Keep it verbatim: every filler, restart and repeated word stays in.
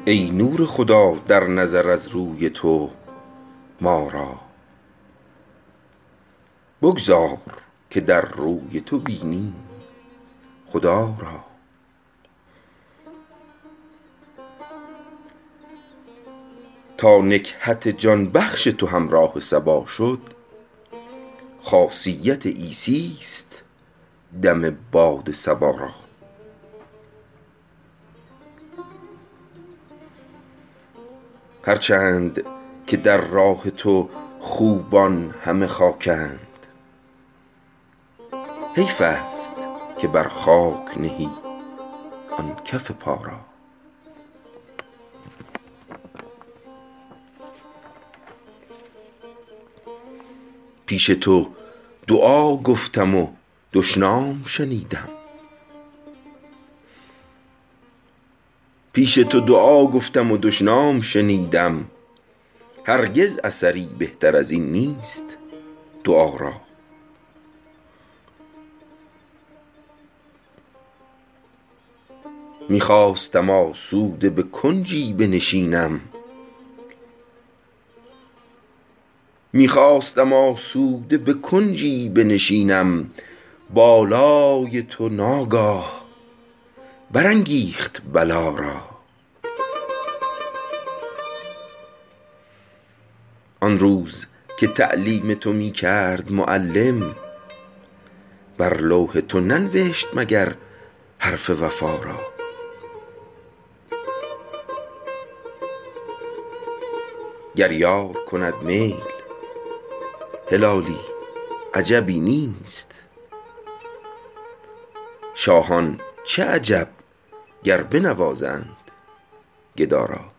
ای نور خدا در نظر از روی تو ما را، بگذار که در روی تو بینیم خدا را. تا نکهت جان بخش تو همراه صبا شد، خاصیت عیسی است دم باد صبا را. هرچند که در راه تو خوبان همه خاکند، حیف است که بر خاک نهی آن کف پا را. پیش تو دعا گفتم و دشنام شنیدم، پیش تو دعا گفتم و دشنام شنیدم. هرگز اثری بهتر از این نیست دعا را. میخواستم آسوده به کنجی بنشینم، میخواستم آسوده به کنجی بنشینم. بالای تو ناگاه برانگیخت بلا را. آن روز که تعلیم تو می کرد معلم، بر لوح تو ننوشت مگر حرف وفا را. گر یار کند میل هلالی عجبی نیست، شاهان چه عجب گر بنوازند گدا را.